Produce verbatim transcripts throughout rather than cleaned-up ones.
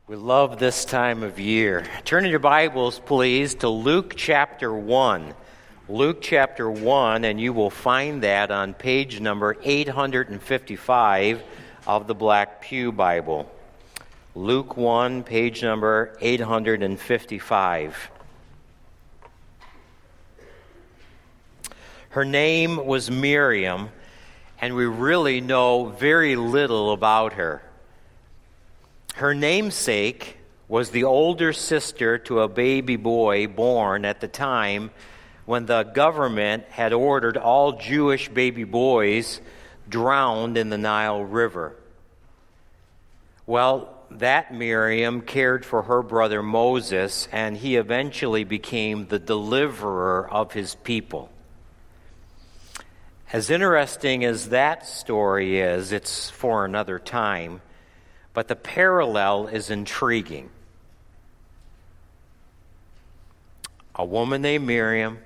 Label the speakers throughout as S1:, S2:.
S1: We love this time of year. Turn in your Bibles, please, to Luke chapter one. Luke chapter one, and you will find that on page number eight hundred fifty-five of the Black Pew Bible. Luke one, page number eight hundred fifty-five. Her name was Miriam, and we really know very little about her. Her namesake was the older sister to a baby boy born at the time when the government had ordered all Jewish baby boys drowned in the Nile River. Well, that Miriam cared for her brother Moses, and he eventually became the deliverer of his people. As interesting as that story is, it's for another time. But the parallel is intriguing. A woman named Miriam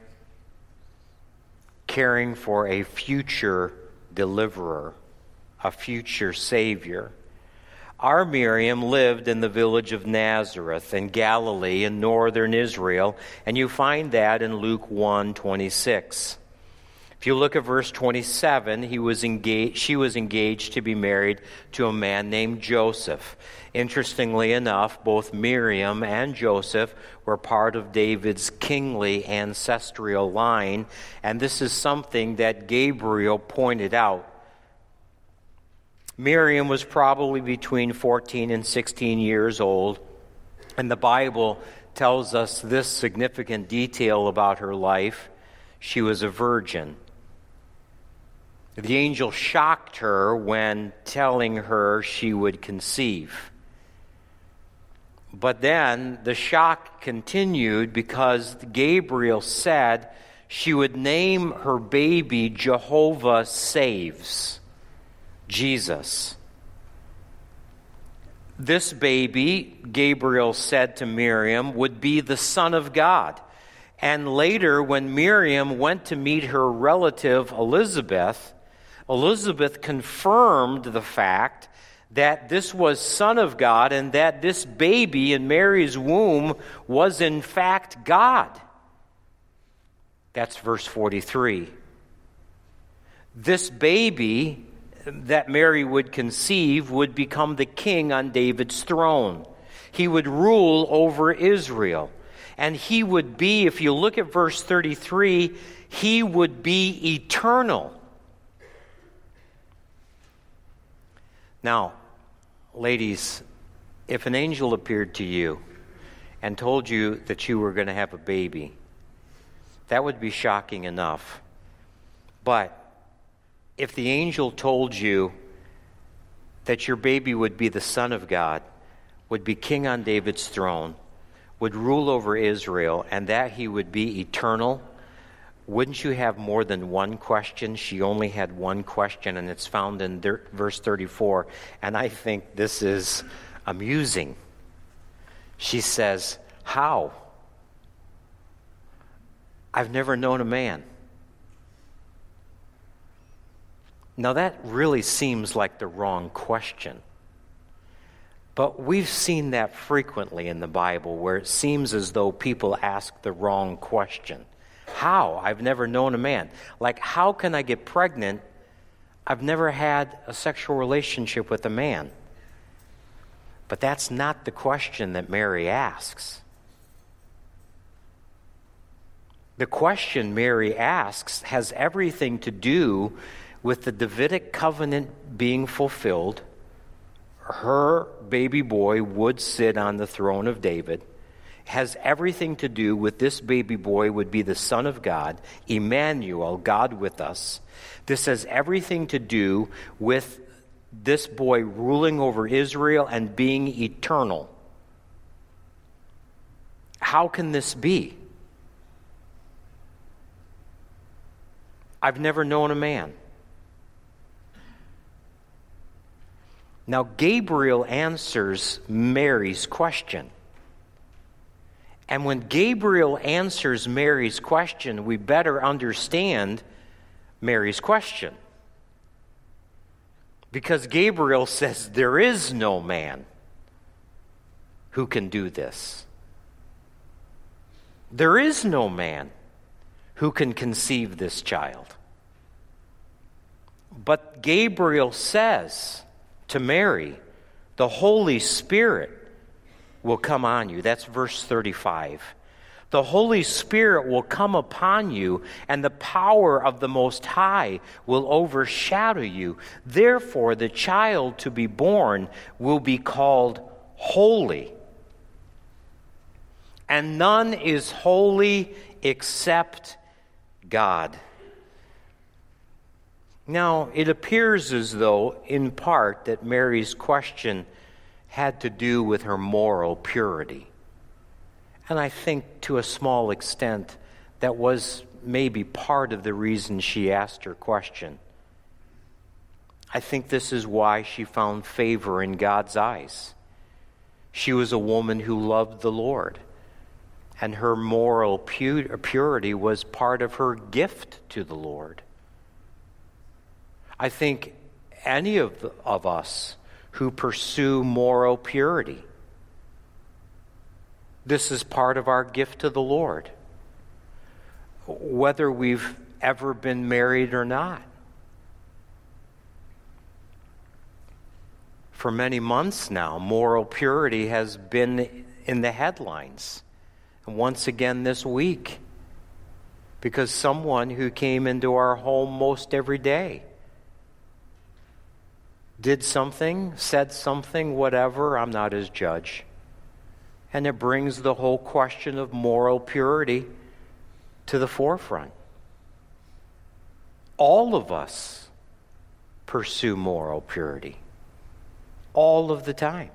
S1: caring for a future deliverer, a future Savior. Our Miriam lived in the village of Nazareth in Galilee in northern Israel, and you find that in Luke one twenty-six. If you look at verse twenty-seven, he was engaged, she was engaged to be married to a man named Joseph. Interestingly enough, both Miriam and Joseph were part of David's kingly ancestral line, and this is something that Gabriel pointed out. Miriam was probably between fourteen and sixteen years old, and the Bible tells us this significant detail about her life. She was a virgin. The angel shocked her when telling her she would conceive. But then the shock continued because Gabriel said she would name her baby Jehovah Saves, Jesus. This baby, Gabriel said to Miriam, would be the Son of God. And later, when Miriam went to meet her relative Elizabeth, Elizabeth confirmed the fact that this was Son of God and that this baby in Mary's womb was in fact God. That's verse forty-three. This baby that Mary would conceive would become the king on David's throne. He would rule over Israel. And he would be, if you look at verse thirty-three, he would be eternal. Now, ladies, if an angel appeared to you and told you that you were going to have a baby, that would be shocking enough. But if the angel told you that your baby would be the Son of God, would be king on David's throne, would rule over Israel, and that he would be eternal, wouldn't you have more than one question? She only had one question, and it's found in verse thirty-four. And I think this is amusing. She says, "How? I've never known a man." Now that really seems like the wrong question. But we've seen that frequently in the Bible, where it seems as though people ask the wrong question. How? I've never known a man. Like, how can I get pregnant? I've never had a sexual relationship with a man. But that's not the question that Mary asks. The question Mary asks has everything to do with the Davidic covenant being fulfilled. Her baby boy would sit on the throne of David. Has everything to do with this baby boy would be the Son of God, Emmanuel, God with us. This has everything to do with this boy ruling over Israel and being eternal. How can this be? I've never known a man. Now, Gabriel answers Mary's question. And when Gabriel answers Mary's question, we better understand Mary's question. Because Gabriel says there is no man. who can do this. There is no man who can conceive this child. But Gabriel says to Mary, the Holy Spirit will come on you. That's verse thirty-five. The Holy Spirit will come upon you, and the power of the Most High will overshadow you. Therefore, the child to be born will be called holy. And none is holy except God. Now, it appears as though, in part, that Mary's question had to do with her moral purity. And I think to a small extent that was maybe part of the reason she asked her question. I think this is why she found favor in God's eyes. She was a woman who loved the Lord, and her moral pu- purity was part of her gift to the Lord. I think any of, the, of us who pursue moral purity, this is part of our gift to the Lord, whether we've ever been married or not. For many months now, moral purity has been in the headlines. And once again this week, because someone who came into our home most every day did something, said something, whatever, I'm not his judge. And it brings the whole question of moral purity to the forefront. All of us pursue moral purity. All of the time.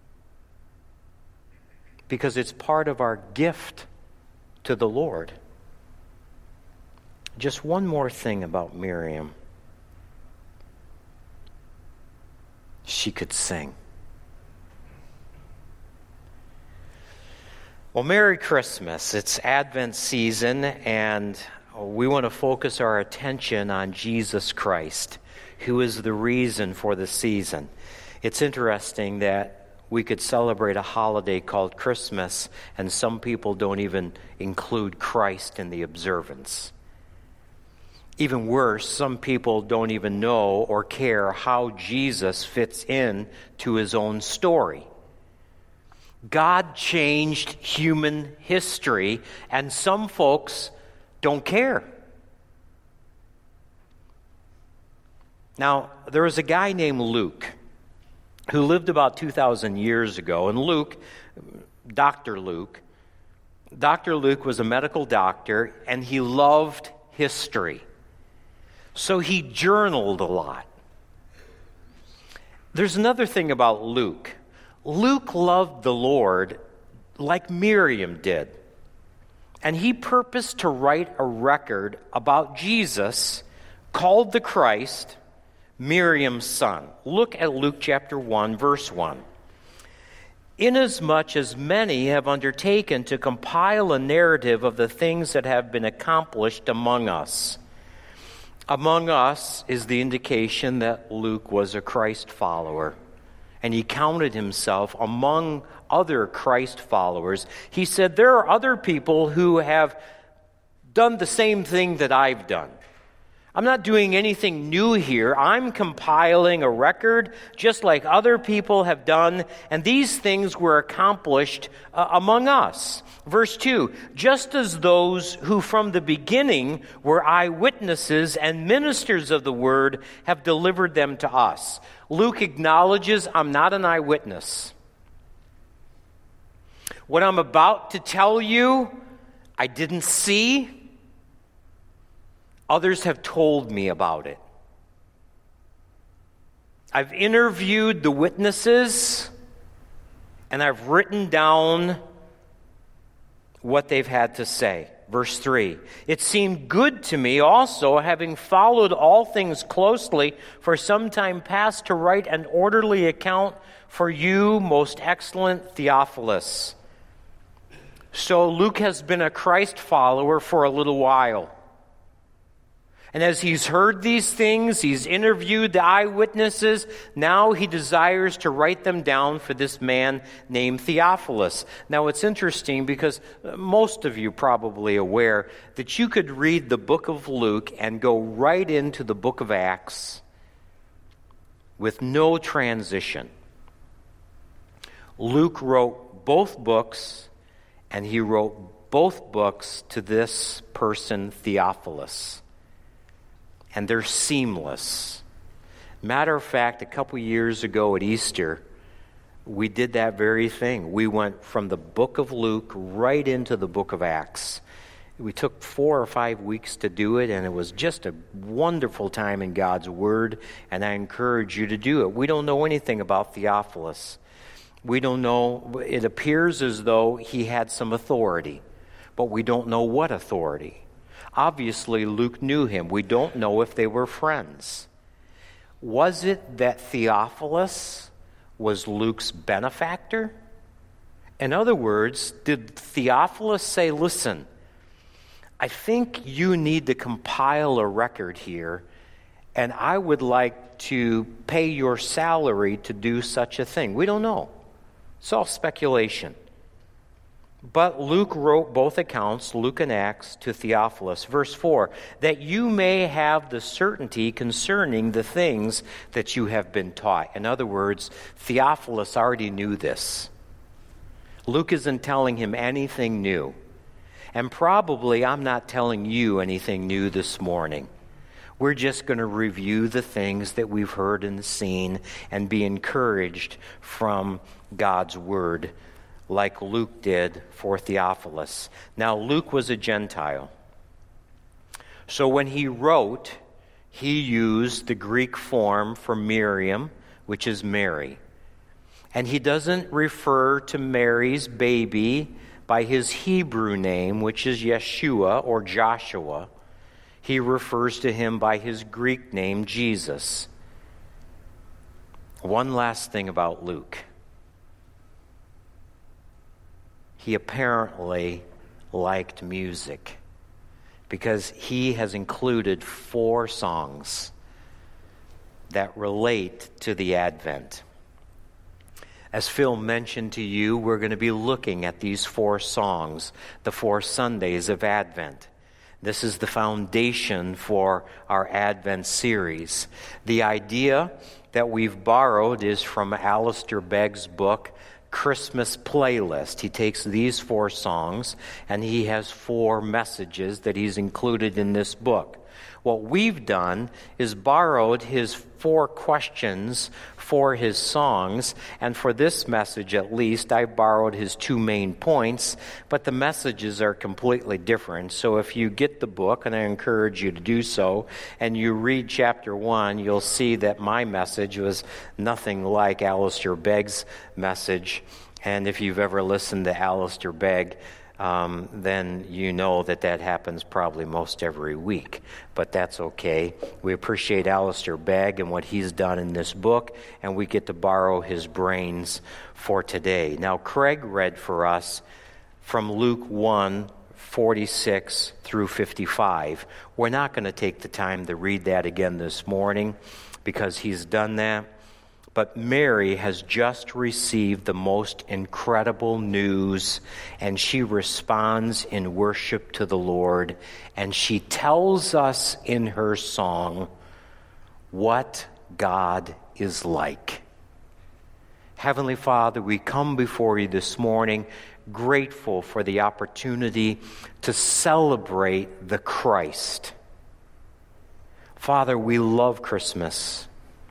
S1: Because it's part of our gift to the Lord. Just one more thing about Miriam. She could sing. Well, Merry Christmas. It's Advent season, and we want to focus our attention on Jesus Christ, who is the reason for the season. It's interesting that we could celebrate a holiday called Christmas, and some people don't even include Christ in the observance. Even worse, some people don't even know or care how Jesus fits in to his own story. God changed human history, and some folks don't care. Now, there was a guy named Luke who lived about two thousand years ago, and Luke, Doctor Luke, Doctor Luke was a medical doctor, and he loved history. So he journaled a lot. There's another thing about Luke. Luke loved the Lord like Miriam did. And he purposed to write a record about Jesus, called the Christ, Miriam's son. Look at Luke chapter one, verse one. Inasmuch as many have undertaken to compile a narrative of the things that have been accomplished among us. Among us is the indication that Luke was a Christ follower. And he counted himself among other Christ followers. He said, there are other people who have done the same thing that I've done. I'm not doing anything new here. I'm compiling a record just like other people have done, and these things were accomplished uh, among us. Verse two, just as those who from the beginning were eyewitnesses and ministers of the word have delivered them to us. Luke acknowledges, I'm not an eyewitness. What I'm about to tell you, I didn't see. Others have told me about it. I've interviewed the witnesses, and I've written down what they've had to say. Verse three, it seemed good to me also, having followed all things closely for some time past, to write an orderly account for you, most excellent Theophilus. So Luke has been a Christ follower for a little while. And as he's heard these things, he's interviewed the eyewitnesses, now he desires to write them down for this man named Theophilus. Now it's interesting because most of you probably aware that you could read the book of Luke and go right into the book of Acts with no transition. Luke wrote both books, and he wrote both books to this person, Theophilus. And they're seamless. Matter of fact, a couple years ago at Easter, we did that very thing. We went from the book of Luke right into the book of Acts. We took four or five weeks to do it, and it was just a wonderful time in God's Word, and I encourage you to do it. We don't know anything about Theophilus. We don't know, it appears as though he had some authority, but we don't know what authority. Obviously, Luke knew him. We don't know if they were friends. Was it that Theophilus was Luke's benefactor? In other words, did Theophilus say, listen, I think you need to compile a record here, and I would like to pay your salary to do such a thing? We don't know. It's all speculation. But Luke wrote both accounts, Luke and Acts, to Theophilus. Verse four, that you may have the certainty concerning the things that you have been taught. In other words, Theophilus already knew this. Luke isn't telling him anything new. And probably I'm not telling you anything new this morning. We're just going to review the things that we've heard and seen and be encouraged from God's Word, like Luke did for Theophilus. Now, Luke was a Gentile. So when he wrote, he used the Greek form for Miriam, which is Mary. And he doesn't refer to Mary's baby by his Hebrew name, which is Yeshua or Joshua. He refers to him by his Greek name, Jesus. One last thing about Luke. He apparently liked music because he has included four songs that relate to the Advent. As Phil mentioned to you, we're going to be looking at these four songs, the four Sundays of Advent. This is the foundation for our Advent series. The idea that we've borrowed is from Alistair Begg's book, Christmas Playlist. He takes these four songs and he has four messages that he's included in this book. What we've done is borrowed his four questions for his songs, and for this message at least, I borrowed his two main points, but the messages are completely different. So if you get the book, and I encourage you to do so, and you read chapter one, you'll see that my message was nothing like Alistair Begg's message. And if you've ever listened to Alistair Begg, Um, then you know that that happens probably most every week. But that's okay. We appreciate Alistair Begg and what he's done in this book, and we get to borrow his brains for today. Now, Craig read for us from Luke one, forty-six through fifty-five. We're not going to take the time to read that again this morning because he's done that. But Mary has just received the most incredible news, and she responds in worship to the Lord, and she tells us in her song what God is like. Heavenly Father, we come before you this morning grateful for the opportunity to celebrate the Christ. Father, we love Christmas.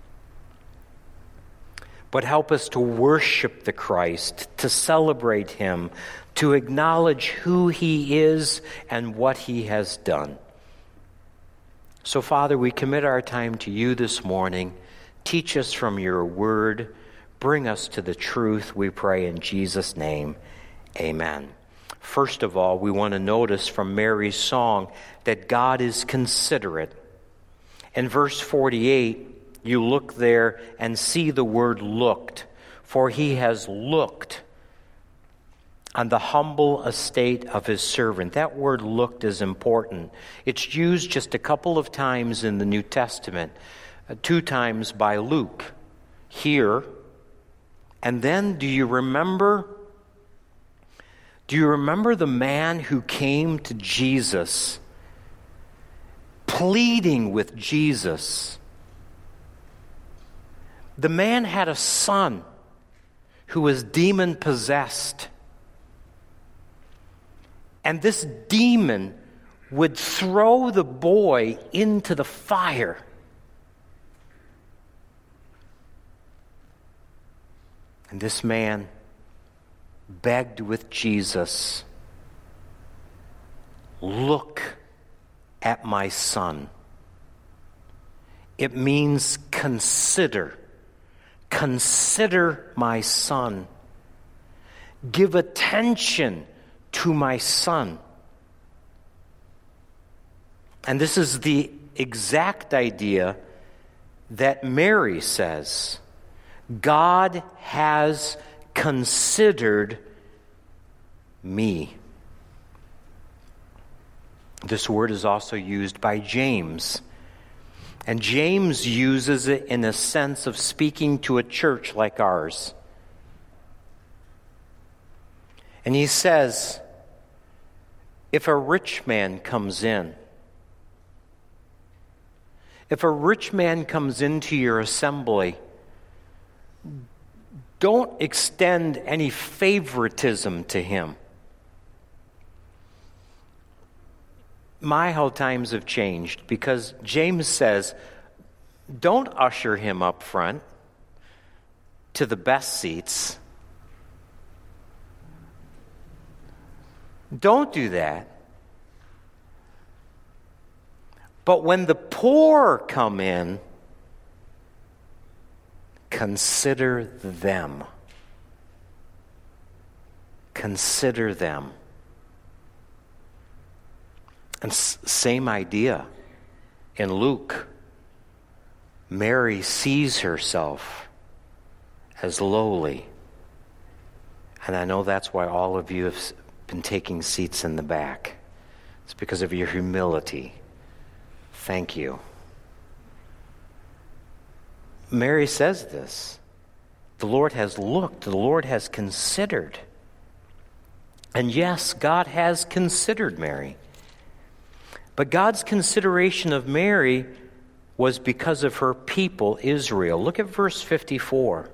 S1: But help us to worship the Christ, to celebrate him, to acknowledge who he is and what he has done. So, Father, we commit our time to you this morning. Teach us from your word. Bring us to the truth, we pray in Jesus' name. Amen. First of all, we want to notice from Mary's song that God is considerate. In verse forty-eight, you look there and see the word looked, for he has looked on the humble estate of his servant. That word looked is important. It's used just a couple of times in the New Testament, uh, two times by Luke here. And then do you remember, do you remember the man who came to Jesus, pleading with Jesus? The man had a son who was demon-possessed. And this demon would throw the boy into the fire. And this man begged with Jesus, "Look at my son." It means consider. Consider my son. Give attention to my son. And this is the exact idea that Mary says. God has considered me. This word is also used by James. And James uses it in a sense of speaking to a church like ours. And he says, if a rich man comes in, if a rich man comes into your assembly, don't extend any favoritism to him. My, how times have changed, because James says, don't usher him up front to the best seats. Don't do that. But when the poor come in, consider them. Consider them. And s- same idea in Luke. Mary sees herself as lowly. And I know that's why all of you have been taking seats in the back. It's because of your humility. Thank you. Mary says this. The Lord has looked. The Lord has considered. And yes, God has considered Mary. But God's consideration of Mary was because of her people, Israel. Look at verse fifty-four.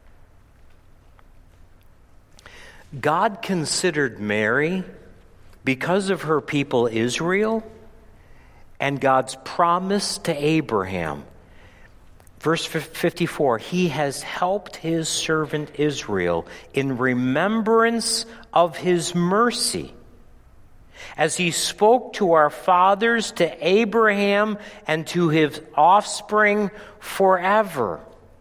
S1: God considered Mary because of her people, Israel, and God's promise to Abraham. Verse fifty-four, he has helped his servant Israel in remembrance of his mercy, as he spoke to our fathers, to Abraham, and to his offspring forever.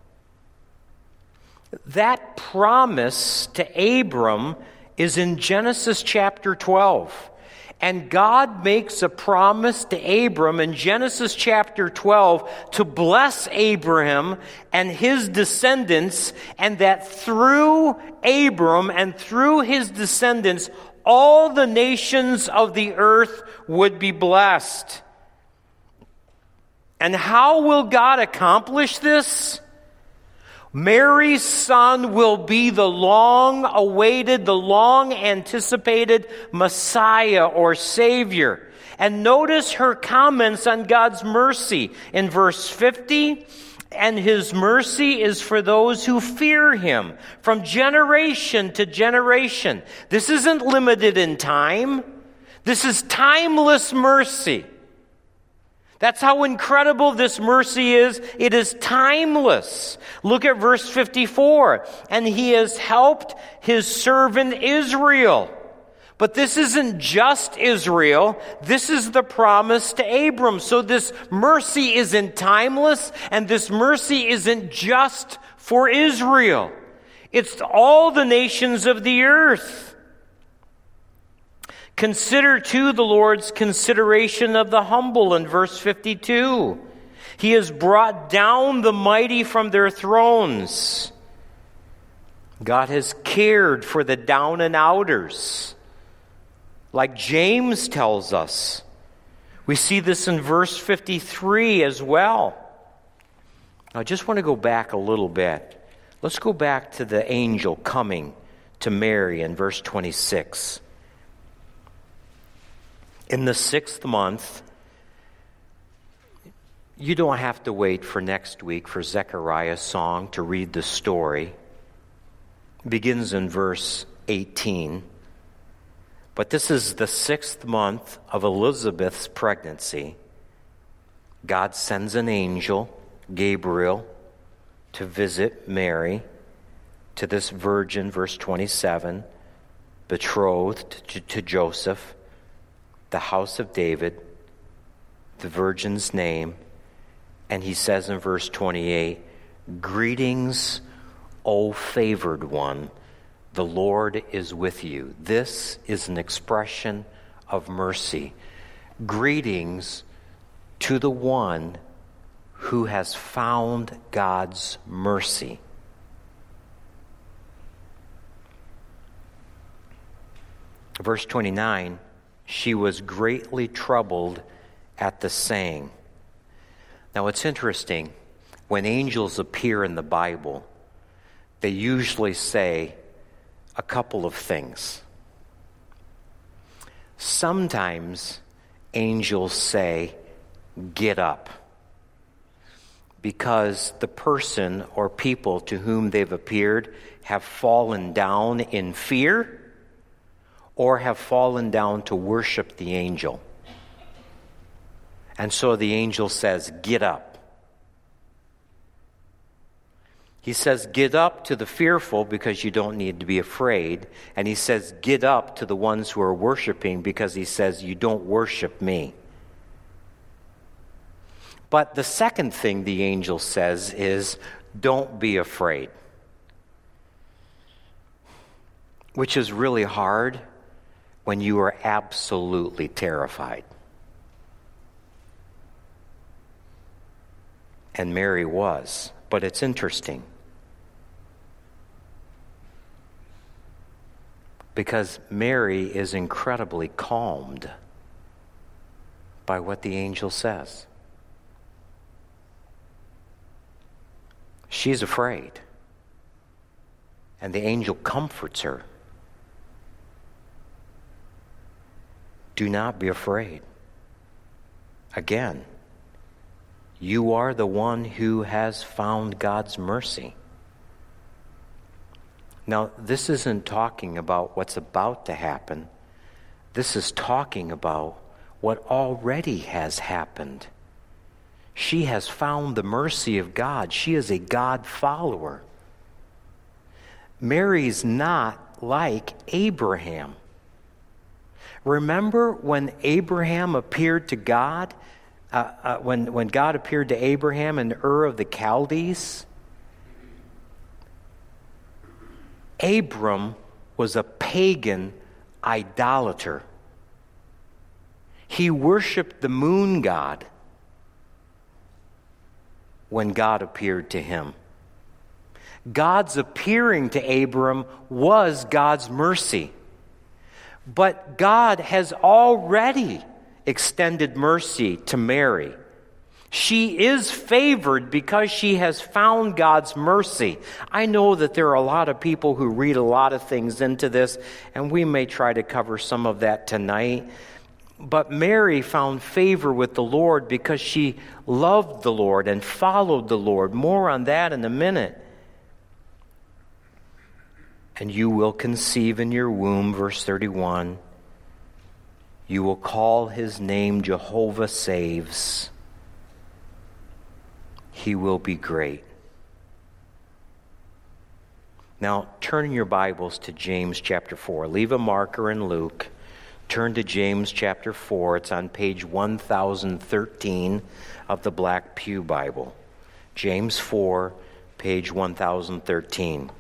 S1: That promise to Abram is in Genesis chapter twelve. And God makes a promise to Abram in Genesis chapter twelve to bless Abraham and his descendants, and that through Abram and through his descendants, all the nations of the earth would be blessed. And how will God accomplish this? Mary's son will be the long-awaited, the long-anticipated Messiah or Savior. And notice her comments on God's mercy in verse fifty. And his mercy is for those who fear him from generation to generation. This isn't limited in time. This is timeless mercy. That's how incredible this mercy is. It is timeless. Look at verse fifty-four. And he has helped his servant Israel. But this isn't just Israel. This is the promise to Abram. So this mercy isn't timeless, and this mercy isn't just for Israel. It's all the nations of the earth. Consider, too, the Lord's consideration of the humble in verse fifty-two. He has brought down the mighty from their thrones. God has cared for the down and outers, like James tells us. We see this in verse fifty-three as well. I just want to go back a little bit. Let's go back to the angel coming to Mary in verse twenty-six. In the sixth month, you don't have to wait for next week for Zechariah's song to read the story. It begins in verse eighteen. But this is the sixth month of Elizabeth's pregnancy. God sends an angel, Gabriel, to visit Mary, to this virgin, verse twenty-seven, betrothed to, to Joseph, the house of David, the virgin's name. And he says in verse twenty-eight, "Greetings, O favored one, the Lord is with you." This is an expression of mercy. Greetings to the one who has found God's mercy. Verse twenty-nine, she was greatly troubled at the saying. Now it's interesting, when angels appear in the Bible, they usually say a couple of things. Sometimes angels say, "Get up," because the person or people to whom they've appeared have fallen down in fear or have fallen down to worship the angel. And so the angel says, "Get up." He says, "Get up" to the fearful because you don't need to be afraid. And he says, "Get up" to the ones who are worshiping because he says, "You don't worship me." But the second thing the angel says is, "Don't be afraid," which is really hard when you are absolutely terrified. And Mary was. But it's interesting, because Mary is incredibly calmed by what the angel says. She's afraid, and the angel comforts her. Do not be afraid. Again, you are the one who has found God's mercy. Now, this isn't talking about what's about to happen. This is talking about what already has happened. She has found the mercy of God. She is a God follower. Mary's not like Abraham. Remember when Abraham appeared to God? Uh, uh, when, when God appeared to Abraham in Ur of the Chaldees? Abram was a pagan idolater. He worshiped the moon god when God appeared to him. God's appearing to Abram was God's mercy. But God has already extended mercy to Mary. She is favored because she has found God's mercy. I know that there are a lot of people who read a lot of things into this, and we may try to cover some of that tonight. But Mary found favor with the Lord because she loved the Lord and followed the Lord. More on that in a minute. And you will conceive in your womb, verse thirty-one. You will call his name Jehovah Saves. He will be great. Now, turn in your Bibles to James chapter four. Leave a marker in Luke. Turn to James chapter four. It's on page one thousand thirteen of the Black Pew Bible. James four, page one thousand thirteen.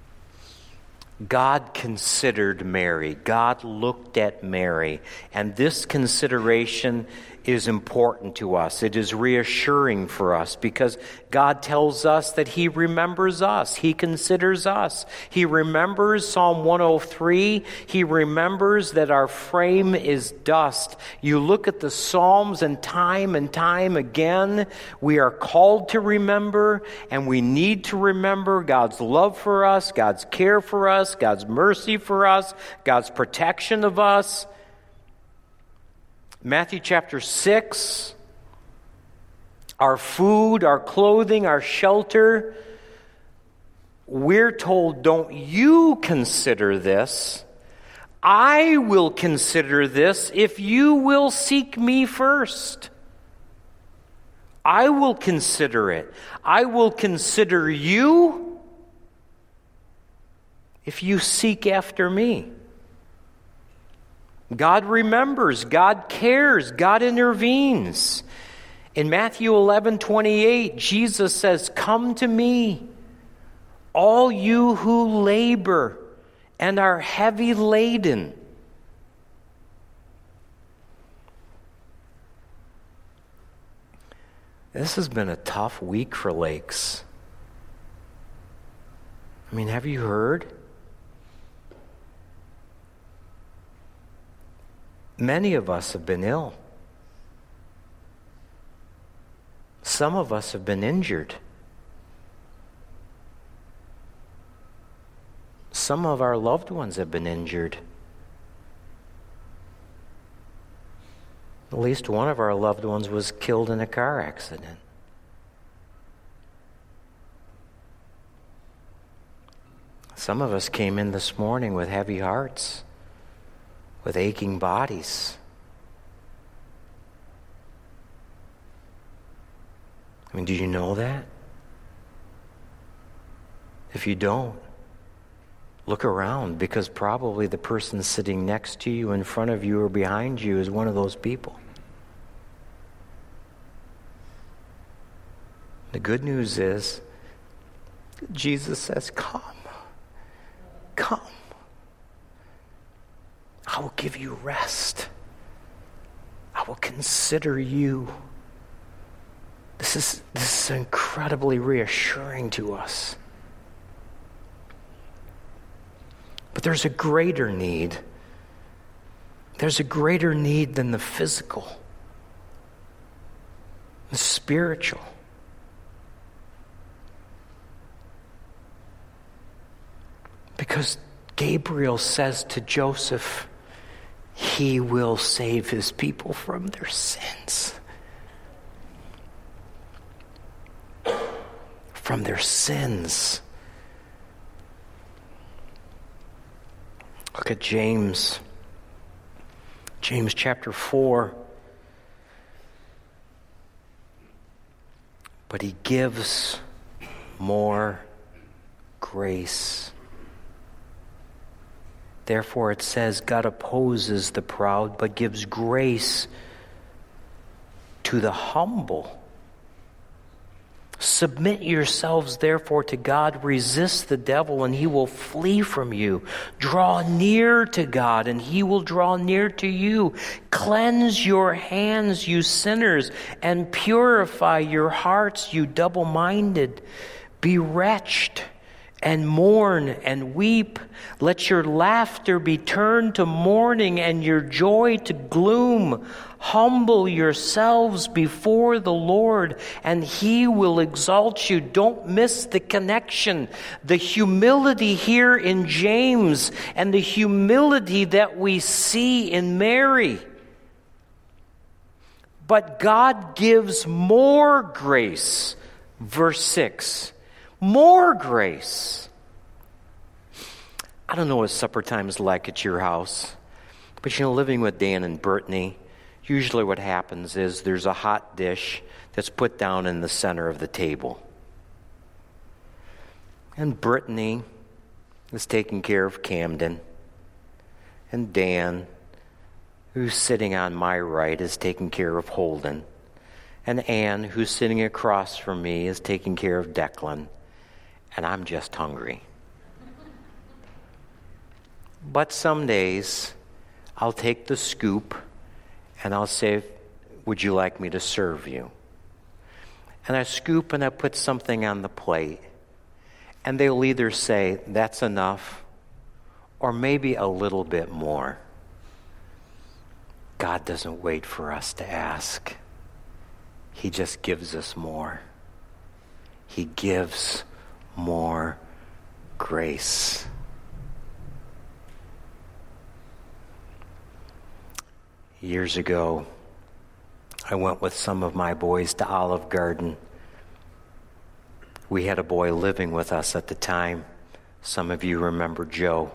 S1: God considered Mary. God looked at Mary. And this consideration is important to us. It is reassuring for us because God tells us that He remembers us. He considers us. He remembers Psalm one oh three. He remembers that our frame is dust. You look at the Psalms, and time and time again, we are called to remember, and we need to remember God's love for us, God's care for us, God's mercy for us, God's protection of us. Matthew chapter six, our food, our clothing, our shelter, we're told, don't you consider this. I will consider this if you will seek me first. I will consider it. I will consider you if you seek after me. God remembers, God cares, God intervenes. In Matthew eleven twenty-eight, Jesus says, "Come to me, all you who labor and are heavy laden." This has been a tough week for Lakes. I mean, have you heard? Many of us have been ill. Some of us have been injured. Some of our loved ones have been injured. At least one of our loved ones was killed in a car accident. Some of us came in this morning with heavy hearts, with aching bodies. I mean, do you know that? If you don't, look around, because probably the person sitting next to you, in front of you, or behind you is one of those people. The good news is, Jesus says, come. Come. I will give you rest. I will consider you. This is, this is incredibly reassuring to us. But there's a greater need. There's a greater need than the physical, the spiritual. Because Gabriel says to Joseph, he will save his people from their sins. From their sins. Look at James. James chapter four. But he gives more grace. Therefore it says, God opposes the proud, but gives grace to the humble. Submit yourselves therefore to God. Resist the devil, and he will flee from you. Draw near to God, and he will draw near to you. Cleanse your hands, you sinners, and purify your hearts, you double-minded. Be wretched and mourn and weep. Let your laughter be turned to mourning and your joy to gloom. Humble yourselves before the Lord, and he will exalt you. Don't miss the connection. The humility here in James and the humility that we see in Mary. But God gives more grace. Verse six. More grace. I don't know what supper time is like at your house, but you know, living with Dan and Brittany, usually what happens is there's a hot dish that's put down in the center of the table. And Brittany is taking care of Camden. And Dan, who's sitting on my right, is taking care of Holden. And Ann, who's sitting across from me, is taking care of Declan. And I'm just hungry. But some days, I'll take the scoop and I'll say, would you like me to serve you? And I scoop and I put something on the plate. And they'll either say, that's enough, or maybe a little bit more. God doesn't wait for us to ask. He just gives us more. He gives more grace. Years ago, I went with some of my boys to Olive Garden. We had a boy living with us at the time. Some of you remember Joe.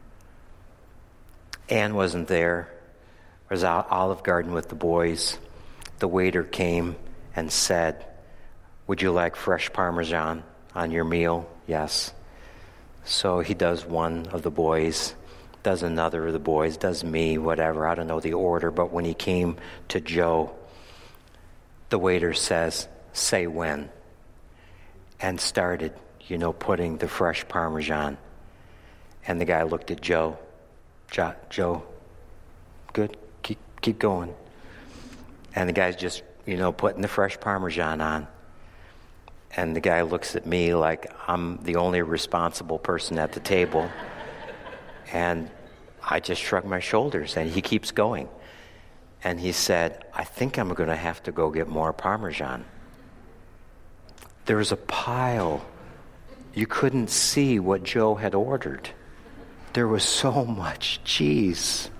S1: Ann wasn't there. I was at Olive Garden with the boys. The waiter came and said, would you like fresh Parmesan on your meal? Yes. So he does one of the boys, does another of the boys, does me, whatever. I don't know the order, but when he came to Joe, the waiter says, say when, and started, you know, putting the fresh Parmesan. And the guy looked at Joe. Jo- Joe, good, keep, keep going. And the guy's just, you know, putting the fresh Parmesan on. And the guy looks at me like I'm the only responsible person at the table. And I just shrug my shoulders, and he keeps going. And he said, I think I'm going to have to go get more Parmesan. There was a pile. You couldn't see what Joe had ordered. There was so much cheese.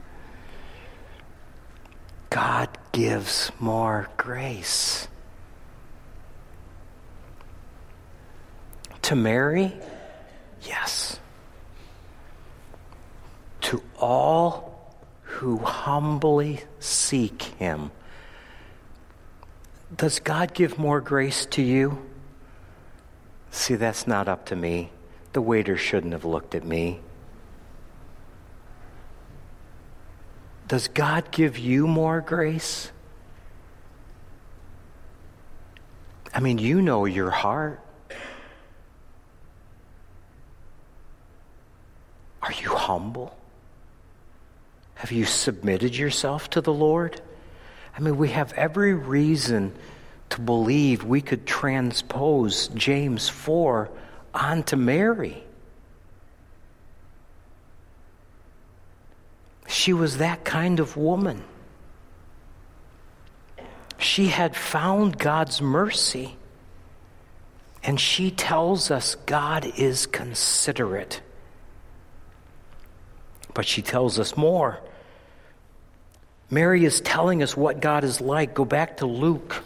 S1: God gives more grace. To Mary? Yes. To all who humbly seek him. Does God give more grace to you? See, that's not up to me. The waiter shouldn't have looked at me. Does God give you more grace? I mean, you know your heart. Are you humble? Have you submitted yourself to the Lord? I mean, we have every reason to believe we could transpose James four onto Mary. She was that kind of woman. She had found God's mercy, and she tells us God is considerate. But she tells us more. Mary is telling us what God is like. Go back to Luke.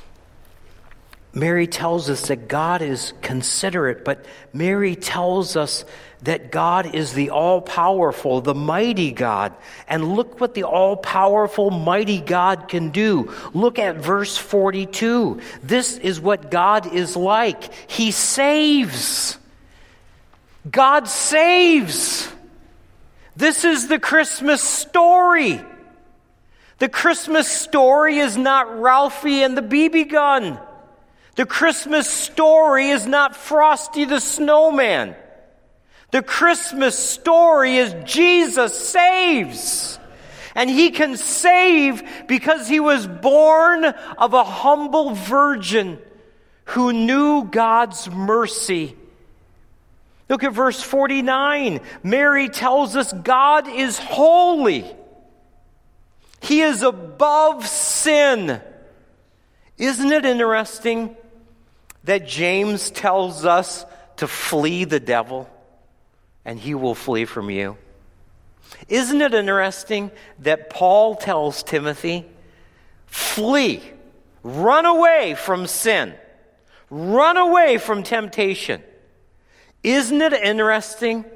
S1: Mary tells us that God is considerate, but Mary tells us that God is the all-powerful, the mighty God. And look what the all-powerful, mighty God can do. Look at verse forty-two. This is what God is like. He saves. God saves. This is the Christmas story. The Christmas story is not Ralphie and the B B gun. The Christmas story is not Frosty the Snowman. The Christmas story is Jesus saves. And he can save because he was born of a humble virgin who knew God's mercy. Look at verse forty-nine. Mary tells us God is holy. He is above sin. Isn't it interesting that James tells us to flee the devil and he will flee from you? Isn't it interesting that Paul tells Timothy, flee, run away from sin, run away from temptation? Isn't it interesting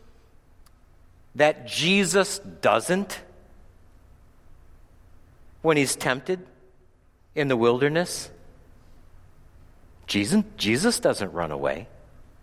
S1: that Jesus doesn't when he's tempted in the wilderness? Jesus, Jesus doesn't run away. You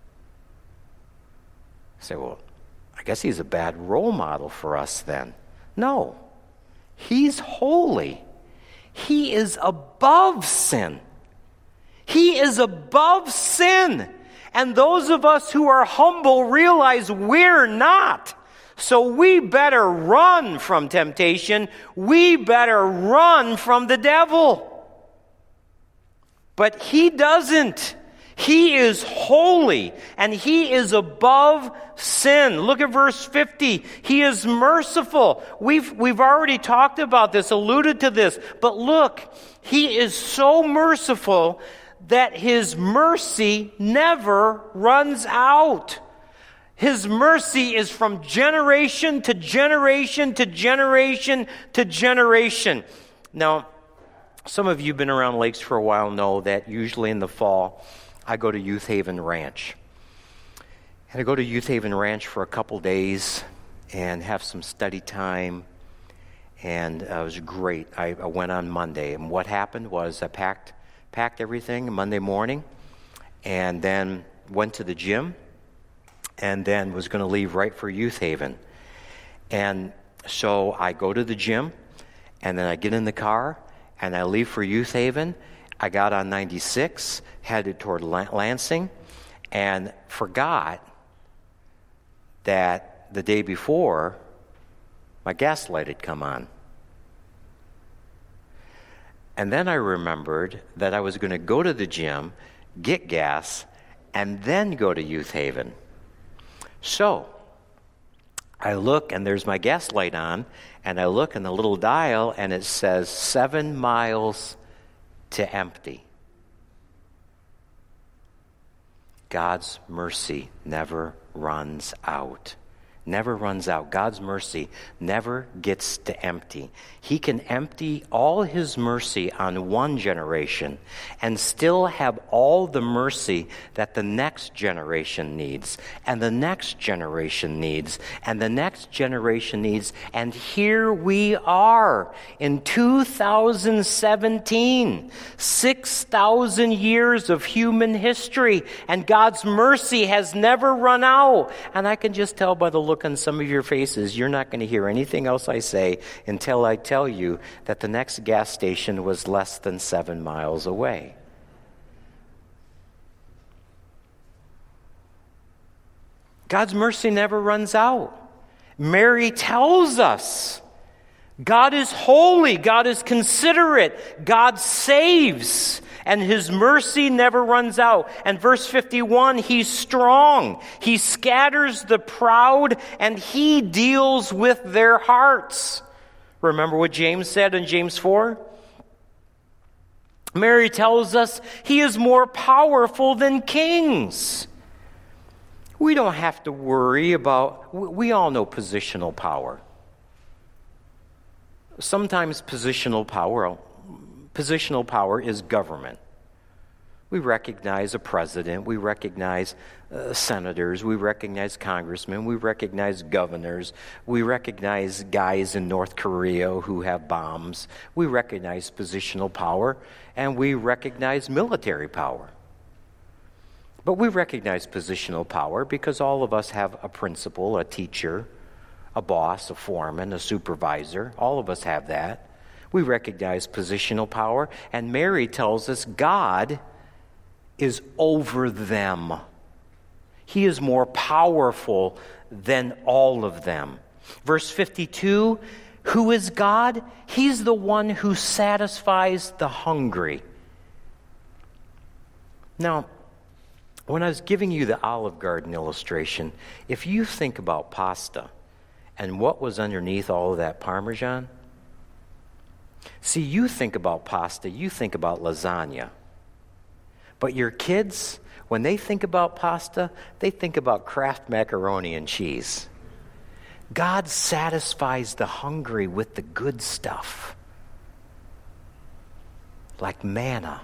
S1: say, well, I guess he's a bad role model for us then. No, he's holy. He is above sin. He is above sin. And those of us who are humble realize we're not. So we better run from temptation. We better run from the devil. But he doesn't. He is holy, and he is above sin. Look at verse fifty. He is merciful. We've, we've already talked about this, alluded to this. But look, he is so merciful that his mercy never runs out. His mercy is from generation to generation to generation to generation. Now, some of you who've been around lakes for a while know that usually in the fall, I go to Youth Haven Ranch. And I go to Youth Haven Ranch for a couple days and have some study time. And uh, it was great. I, I went on Monday. And what happened was I packed packed everything Monday morning and then went to the gym and then was going to leave right for Youth Haven. And so I go to the gym and then I get in the car and I leave for Youth Haven. I got on ninety-six, headed toward Lansing, and forgot that the day before, my gas light had come on. And then I remembered that I was going to go to the gym, get gas, and then go to Youth Haven. So I look, and there's my gas light on, and I look in the little dial, and it says seven miles to empty. God's mercy never runs out. Never runs out. God's mercy never gets to empty. He can empty all his mercy on one generation and still have all the mercy that the next generation needs, and the next generation needs, and the next generation needs. And here we are in two thousand seventeen, six thousand years of human history, and God's mercy has never run out. And I can just tell by the look on some of your faces, you're not going to hear anything else I say until I tell you that the next gas station was less than seven miles away. God's mercy never runs out. Mary tells us God is holy, God is considerate, God saves, and his mercy never runs out. And verse fifty-one, he's strong. He scatters the proud, and he deals with their hearts. Remember what James said in James four? Mary tells us he is more powerful than kings. We don't have to worry about, we all know positional power. Sometimes positional power, positional power is government. We recognize a president, we recognize uh, senators, we recognize congressmen, we recognize governors, we recognize guys in North Korea who have bombs. We recognize positional power, and we recognize military power. But we recognize positional power because all of us have a principal, a teacher, a boss, a foreman, a supervisor. All of us have that. We recognize positional power, and Mary tells us God is over them. He is more powerful than all of them. Verse fifty-two, who is God? He's the one who satisfies the hungry. Now, when I was giving you the Olive Garden illustration, if you think about pasta and what was underneath all of that Parmesan, see, you think about pasta, you think about lasagna. But your kids, when they think about pasta, they think about Kraft macaroni and cheese. God satisfies the hungry with the good stuff, like manna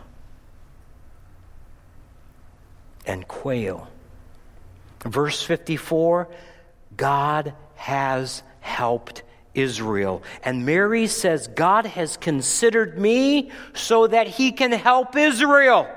S1: and quail. Verse fifty-four, God has helped Israel. And Mary says, God has considered me so that he can help Israel.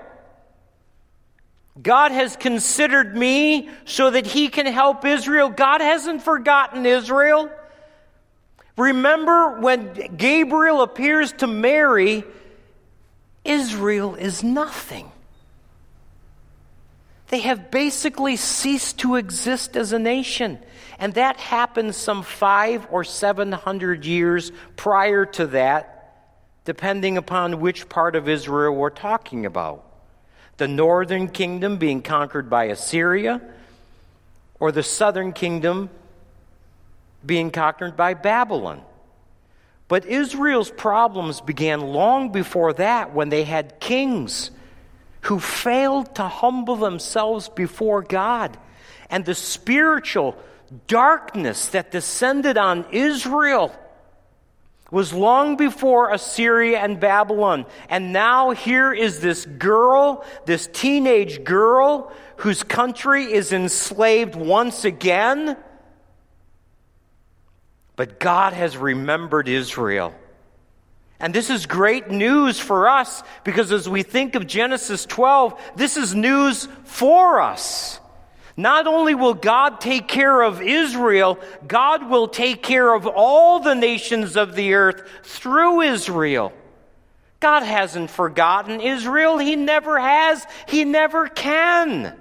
S1: God has considered me so that he can help Israel. God hasn't forgotten Israel. Remember when Gabriel appears to Mary, Israel is nothing. They have basically ceased to exist as a nation. And that happened some five or seven hundred years prior to that, depending upon which part of Israel we're talking about. The northern kingdom being conquered by Assyria, or the southern kingdom being conquered by Babylon. But Israel's problems began long before that, when they had kings who failed to humble themselves before God. And the spiritual darkness that descended on Israel was long before Assyria and Babylon. And now here is this girl, this teenage girl, whose country is enslaved once again. But God has remembered Israel. And this is great news for us, because as we think of Genesis twelve, this is news for us. Not only will God take care of Israel, God will take care of all the nations of the earth through Israel. God hasn't forgotten Israel. He never has. He never can.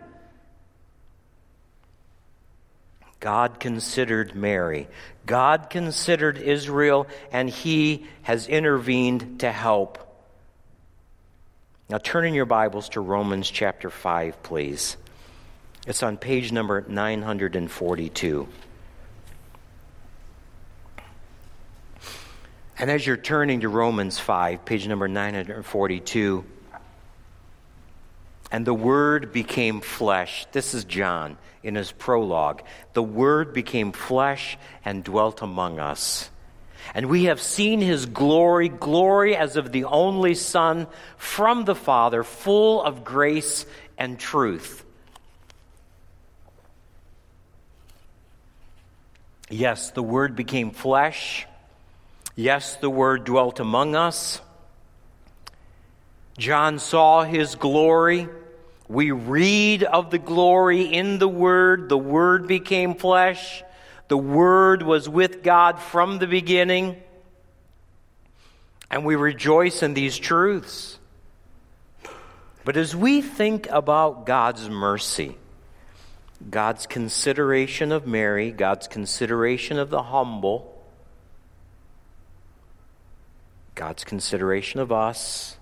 S1: God considered Mary. God considered Israel, and He has intervened to help. Now turn in your Bibles to Romans chapter five, please. It's on page number nine hundred forty-two. And as you're turning to Romans five, page number nine hundred forty-two, and the Word became flesh. This is John in his prologue. The Word became flesh and dwelt among us. And we have seen His glory, glory as of the only Son from the Father, full of grace and truth. Yes, the Word became flesh. Yes, the Word dwelt among us. John saw His glory. We read of the glory in the Word. The Word became flesh. The Word was with God from the beginning. And we rejoice in these truths. But as we think about God's mercy, God's consideration of Mary, God's consideration of the humble, God's consideration of us,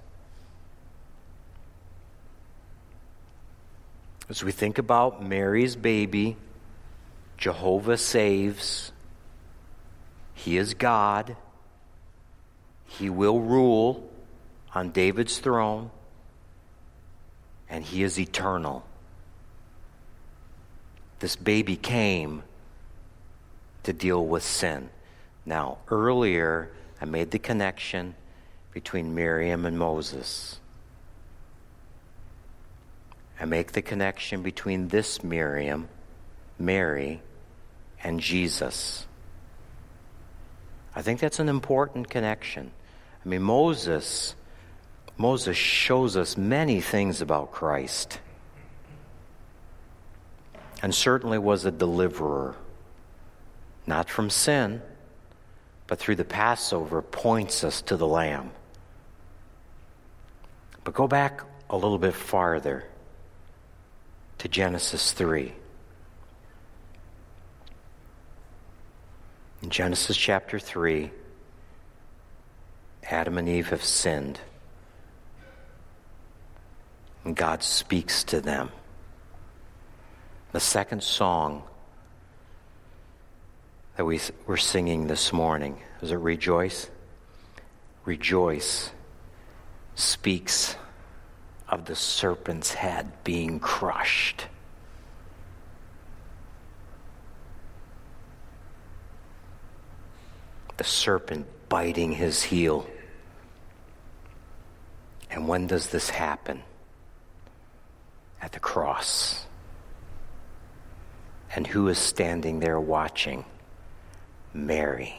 S1: as we think about Mary's baby, Jehovah saves. He is God. He will rule on David's throne, and He is eternal. This baby came to deal with sin. Now, earlier, I made the connection between Miriam and Moses. I make the connection between this Miriam, Mary, and Jesus. I think that's an important connection. I mean, Moses, Moses shows us many things about Christ. And certainly was a deliverer, not from sin, but through the Passover points us to the Lamb. But go back a little bit farther to Genesis three. In Genesis chapter three, Adam and Eve have sinned. And God speaks to them. The second song that we were singing this morning, is it Rejoice? Rejoice speaks of the serpent's head being crushed. The serpent biting his heel. And when does this happen? At the cross. And who is standing there watching? Mary.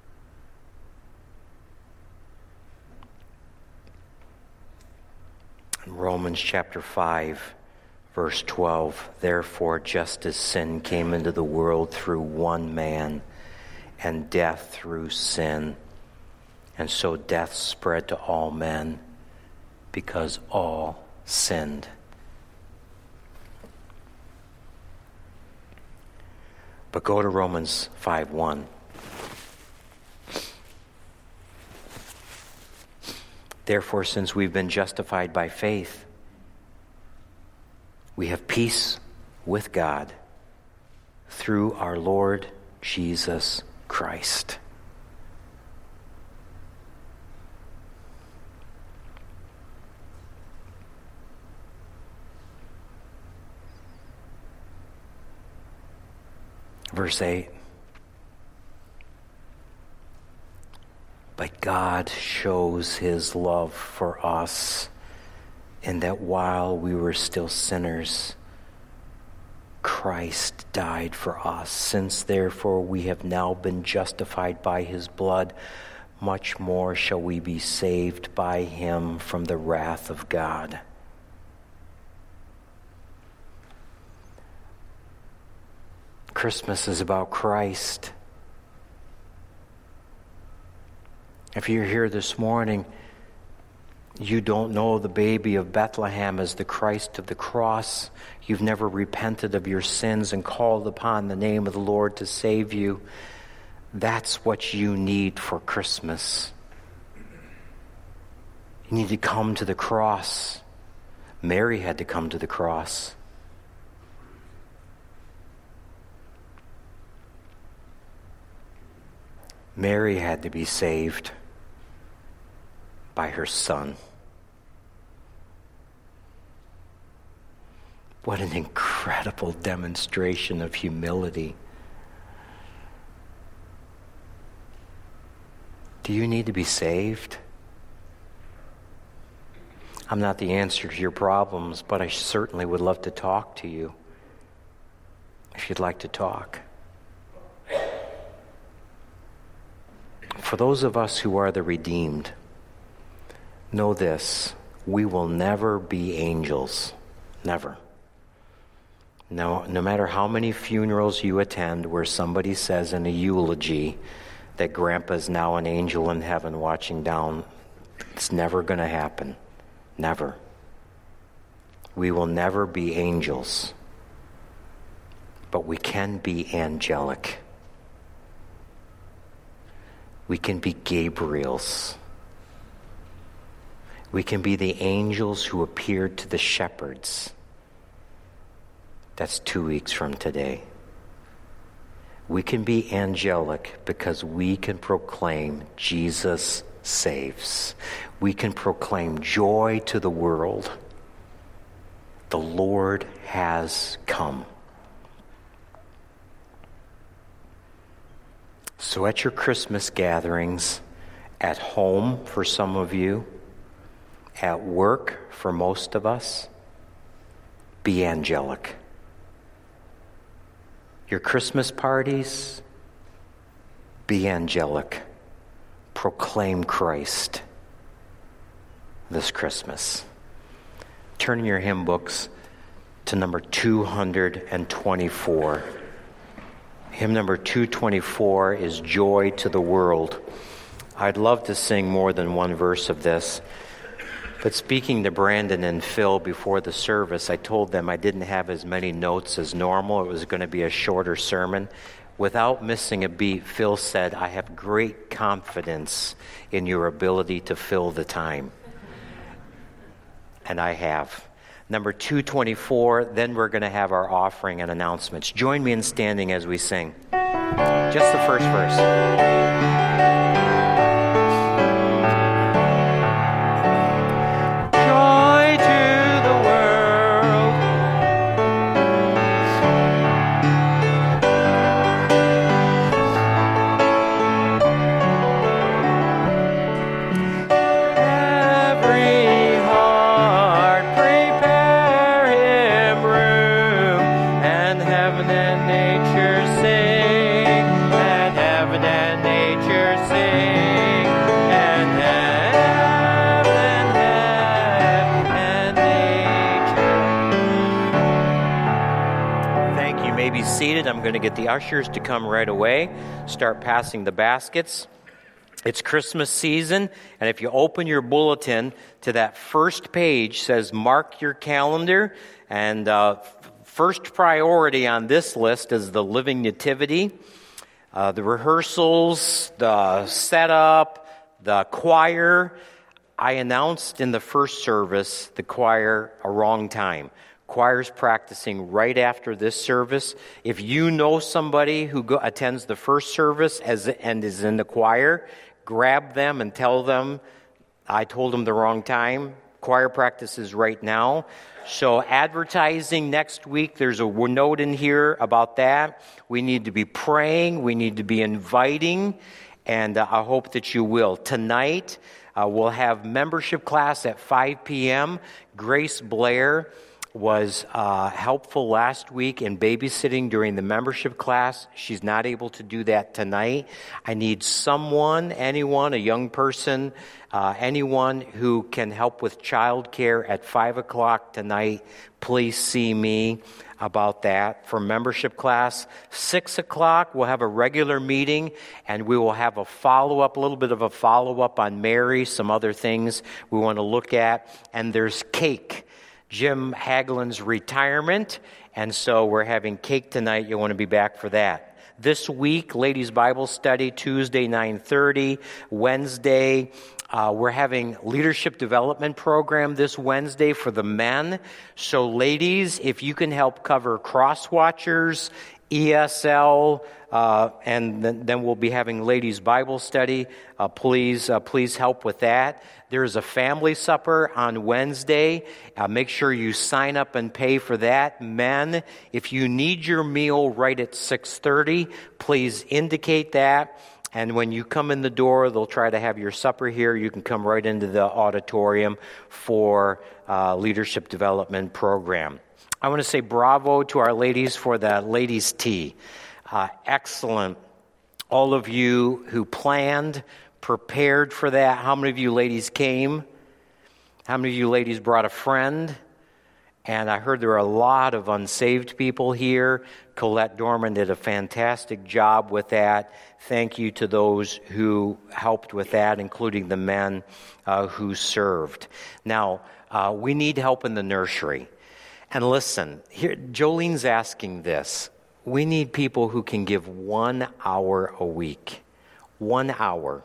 S1: In Romans chapter five, verse twelve, therefore, just as sin came into the world through one man, and death through sin, and so death spread to all men, because all sinned. But go to Romans five one. Therefore, since we've been justified by faith, we have peace with God through our Lord Jesus Christ. Verse eight. But God shows his love for us in that while we were still sinners, Christ died for us. Since therefore we have now been justified by his blood, much more shall we be saved by him from the wrath of God. Christmas is about Christ. If you're here this morning, you don't know the baby of Bethlehem as the Christ of the cross. You've never repented of your sins and called upon the name of the Lord to save you. That's what you need for Christmas. You need to come to the cross. Mary had to come to the cross. Mary had to be saved by her son. What an incredible demonstration of humility. Do you need to be saved? I'm not the answer to your problems, but I certainly would love to talk to you if you'd like to talk. For those of us who are the redeemed, know this: we will never be angels. Never. No, no matter how many funerals you attend where somebody says in a eulogy that Grandpa's now an angel in heaven watching down, it's never going to happen. Never. We will never be angels, but we can be angelic. We can be Gabriels. We can be the angels who appeared to the shepherds. That's two weeks from today. We can be angelic because we can proclaim Jesus saves. We can proclaim joy to the world. The Lord has come. So at your Christmas gatherings, at home for some of you, at work for most of us, be angelic. Your Christmas parties, be angelic. Proclaim Christ this Christmas. Turn in your hymn books to number two hundred twenty-four. Hymn number two twenty-four is Joy to the World. I'd love to sing more than one verse of this, but speaking to Brandon and Phil before the service, I told them I didn't have as many notes as normal. It was going to be a shorter sermon. Without missing a beat, Phil said, I have great confidence in your ability to fill the time. And I have. Number two twenty-four, then we're going to have our offering and announcements. Join me in standing as we sing. Just the first verse. I'm going to get the ushers to come right away, start passing the baskets. It's Christmas season, and if you open your bulletin to that first page, says mark your calendar, and uh, first priority on this list is the Living Nativity, uh, the rehearsals, the setup, the choir. I announced in the first service the choir a wrong time. Choir's practicing right after this service. If you know somebody who go, attends the first service as, and is in the choir, grab them and tell them, I told them the wrong time. Choir practice is right now. So advertising next week, there's a note in here about that. We need to be praying. We need to be inviting. And uh, I hope that you will. Tonight, uh, we'll have membership class at five p.m. Grace Blair was uh, helpful last week in babysitting during the membership class. She's not able to do that tonight. I need someone, anyone, a young person, uh, anyone who can help with childcare at five o'clock tonight. Please see me about that for membership class. six o'clock, we'll have a regular meeting, and we will have a follow-up, a little bit of a follow-up on Mary, some other things we want to look at. And there's cake. Jim Hagelin's retirement, and so we're having cake tonight. You'll want to be back for that. This week, Ladies Bible Study, Tuesday, nine thirty. Wednesday, uh, we're having Leadership Development Program this Wednesday for the men. So ladies, if you can help cover Cross Watchers, E S L, uh, and then, then we'll be having Ladies Bible Study. Uh, please, uh, please help with that. There's a family supper on Wednesday. Uh, make sure you sign up and pay for that. Men, if you need your meal right at six thirty, please indicate that. And when you come in the door, they'll try to have your supper here. You can come right into the auditorium for uh, Leadership Development Program. I want to say bravo to our ladies for the ladies' tea. Uh, excellent. All of you who planned, prepared for that. How many of you ladies came? How many of you ladies brought a friend? And I heard there are a lot of unsaved people here. Colette Dorman did a fantastic job with that. Thank you to those who helped with that, including the men uh, who served. Now, uh, we need help in the nursery. And listen, here, Jolene's asking this. We need people who can give one hour a week. One hour.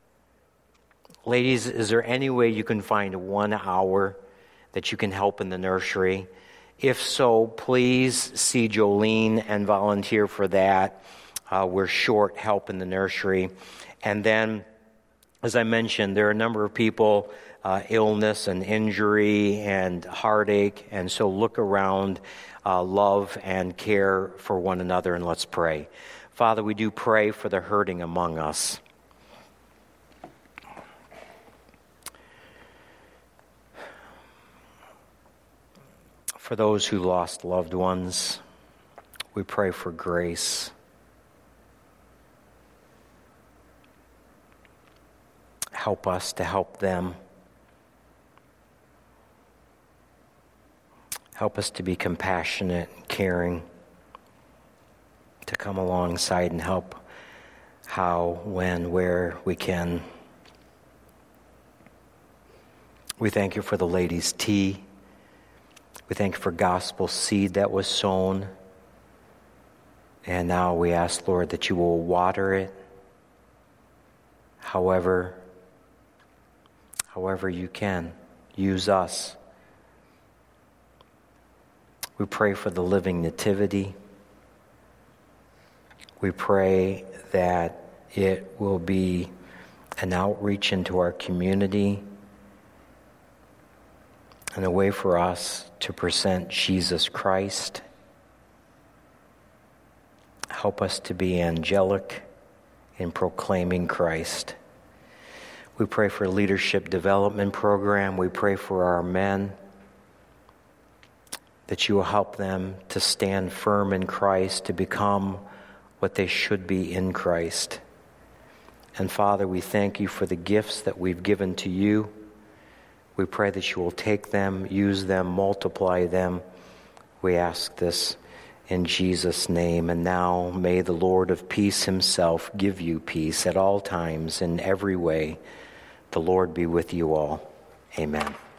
S1: Ladies, is there any way you can find one hour that you can help in the nursery? If so, please see Jolene and volunteer for that. Uh, we're short help in the nursery. And then, as I mentioned, there are a number of people, uh, illness and injury and heartache, and so look around, uh, love and care for one another, and let's pray. Father, we do pray for the hurting among us. For those who lost loved ones, we pray for grace. Help us to help them. Help us to be compassionate and caring, to come alongside and help how, when, where we can. We thank you for the ladies' tea. We thank you for gospel seed that was sown. And now we ask, Lord, that you will water it however, however you can. Use us. We pray for the living nativity. We pray that it will be an outreach into our community and a way for us to present Jesus Christ. Help us to be angelic in proclaiming Christ. We pray for leadership development program. We pray for our men, that you will help them to stand firm in Christ, to become what they should be in Christ. And Father, we thank you for the gifts that we've given to you. We pray that you will take them, use them, multiply them. We ask this in Jesus' name. And now may the Lord of peace himself give you peace at all times, in every way. The Lord be with you all. Amen.